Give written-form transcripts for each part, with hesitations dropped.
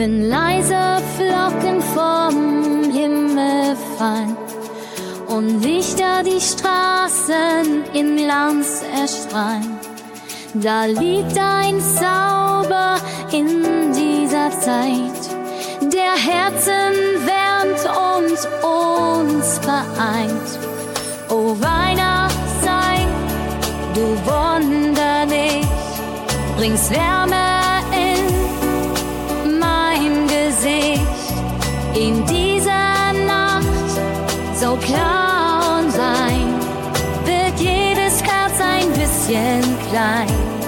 wenn leise Flocken vom Himmel fallen und Lichter die Straßen in Glanz erstrahlen. Da liegt ein Zauber in dieser Zeit, der Herzen wärmt und uns vereint. O Weihnachtszeit, du Wunderlicht, bringst Wärme in mein Gesicht. In dieser Nacht so klar und rein wird jedes Herz ein bisschen klein.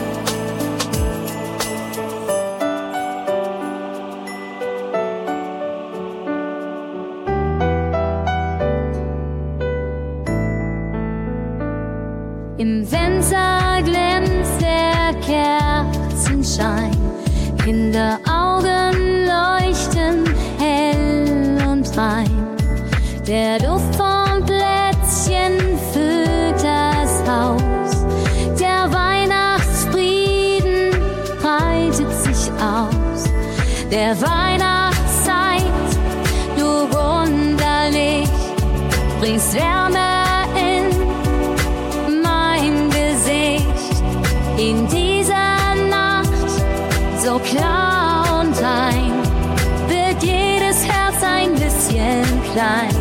Im Fenster glänzt der Kerzenschein, Kinderaugen leuchten hell und rein. Der Duft von Plätzchen füllt das Haus, der Weihnachtsfrieden breitet sich aus. Der Weihnachtszeit, du Wunderlicht, bringst Wärme in dieser Nacht, so klar und rein, wird jedes Herz ein bisschen klein.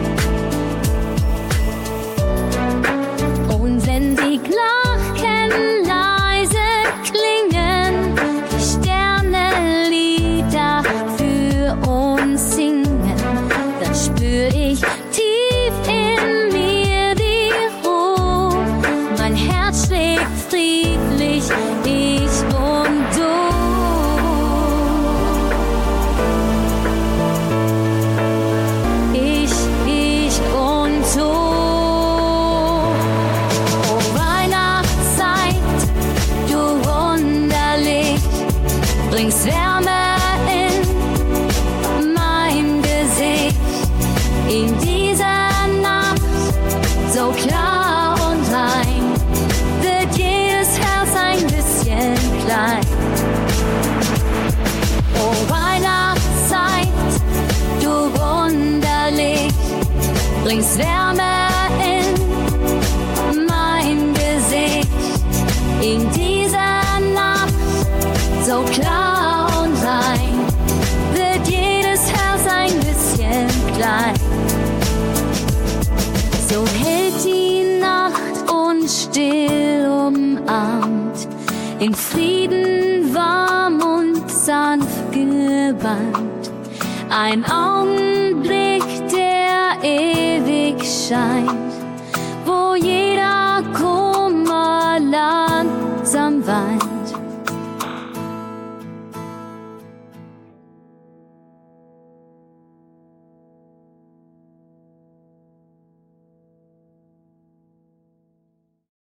Und wenn die Glocken leise klingen, die Sterne Lieder für uns singen, dann spür ich tief in mir die Ruhe, mein Herz schlägt friedlich, ich und du. Ich und du. Oh Weihnachtszeit, du Wunderlicht, bringst Wärme in mein Gesicht. In dieser Nacht, so klar und rein, wird jedes Herz ein bisschen klein. Oh Weihnachtszeit, du Wunderlicht, bringst Wärme in mein Gesicht. In dieser Nacht, so klar und rein, wird jedes Herz ein bisschen klein. So hält die Nacht uns still umarmt, in Frieden warm und sanft gebannt. Ein Augenblick, der ewig scheint, wo jeder Kummer langsam weint.